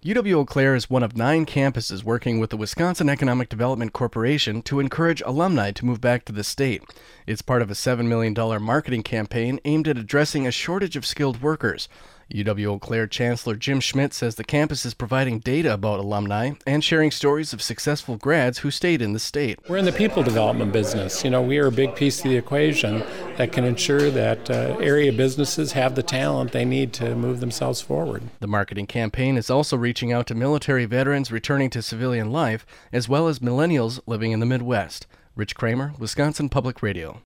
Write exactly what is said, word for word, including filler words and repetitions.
U W-Eau Claire is one of nine campuses working with the Wisconsin Economic Development Corporation to encourage alumni to move back to the state. It's part of a seven million dollars marketing campaign aimed at addressing a shortage of skilled workers. U W-Eau Claire Chancellor Jim Schmidt says the campus is providing data about alumni and sharing stories of successful grads who stayed in the state. We're in the people development business. You know, we are a big piece of the equation that can ensure that uh, area businesses have the talent they need to move themselves forward. The marketing campaign is also reaching out to military veterans returning to civilian life, as well as millennials living in the Midwest. Rich Kramer, Wisconsin Public Radio.